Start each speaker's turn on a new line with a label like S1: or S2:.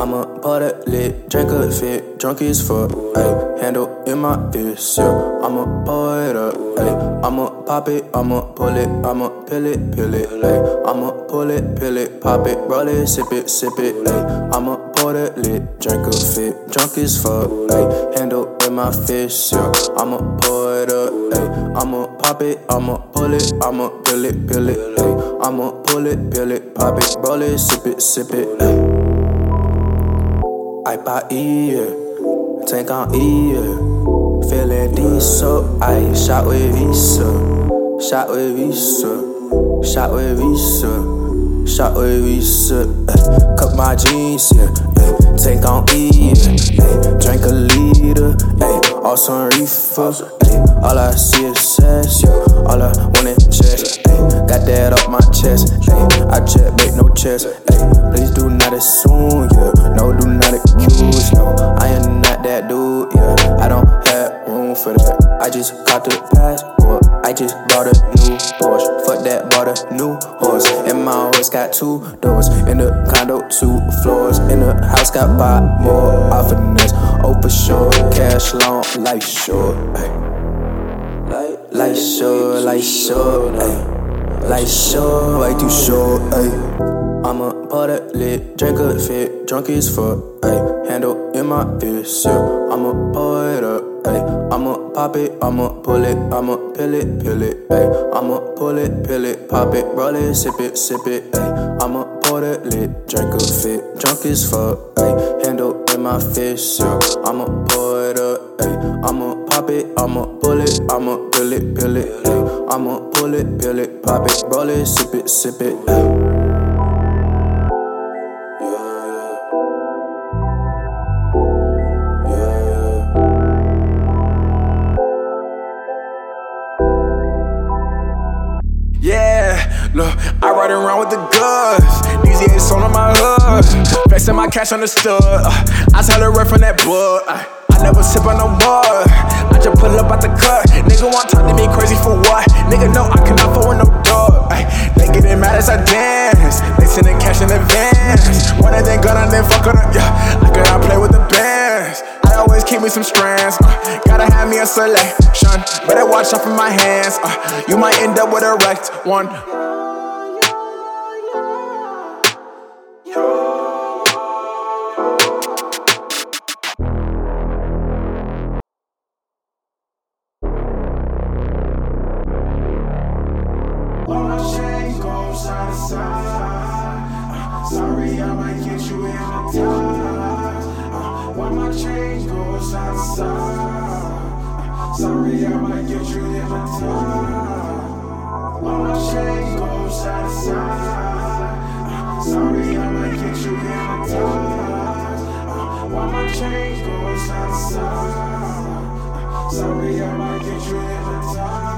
S1: I'ma pour that lit, drink a fit, drunk as fuck, ayy. Handle in my fist, yeah. I'ma pour it up, ayy. I'ma pop it, I'ma pull it, I'ma peel it, ayy. I'ma pull it, peel it, pop it, roll it, sip it, ayy. I'ma pour that lit, drink a fit, drunk as fuck, ayy. Handle in my fist, yeah. I'ma pour it up, ayy. I'ma pop it, I'ma pull it, I'ma peel it, ayy. I'ma pull it, peel it, pop it, roll it, sip it, ayy. I buy tank on feeling diesel, I shot with Visa, shot with Visa, shot with Visa, shot with Visa, cut my jeans, yeah, tank on drink a liter, all some reefer, all I see is sex, yeah, all I want is chest, got that up my chest, I just make no chest, please do not assume, yeah, no, do not accuse, no, I am not that dude, yeah, I don't have room for that, I just got the passport, I just bought a new Porsche, fuck that, bought a new horse, and my horse got 2 doors, in the condo 2 floors, in the house got 5 more, off finesse, oh for sure, cash long, life short, life short, life short, life short, way too short, I'ma pour that lit, drink a fit, drunk as fuck, handle in my fist, yeah. I'ma pour it up, I'ma pop it, I'ma pull it, I'ma peel it, I'ma pull it, peel it, pop it, roll it, sip it, I'ma pour that lit, drink a fit, drunk as fuck, handle in my fist, yeah. I'ma pour it up, I'ma pop it, I'ma pull it, I'ma peel it, I'ma pull it, peel it, pop it, roll it, sip it,
S2: Look, I ride around with the goods. These years on my hood. Flexing my cash understood. I tell her right from that book. I never sip on no mud. I just pull up out the cut. Nigga want talk to me crazy for what? Nigga know I cannot afford no dog. They getting mad as I dance. They sending cash in advance. One and then gun and then fuck on it. Yeah, I cannot play with the bands. I always keep me some strands. Gotta have me a selection. Better watch out for my hands. You might end up with a wrecked one.
S3: Sorry, I might get you hypnotized. While my chain goes side to side. Sorry, I might get you hypnotized. While my chain goes side to side. Sorry, I might get you hypnotized. While my chain goes side to side. Sorry, I might get you hypnotized.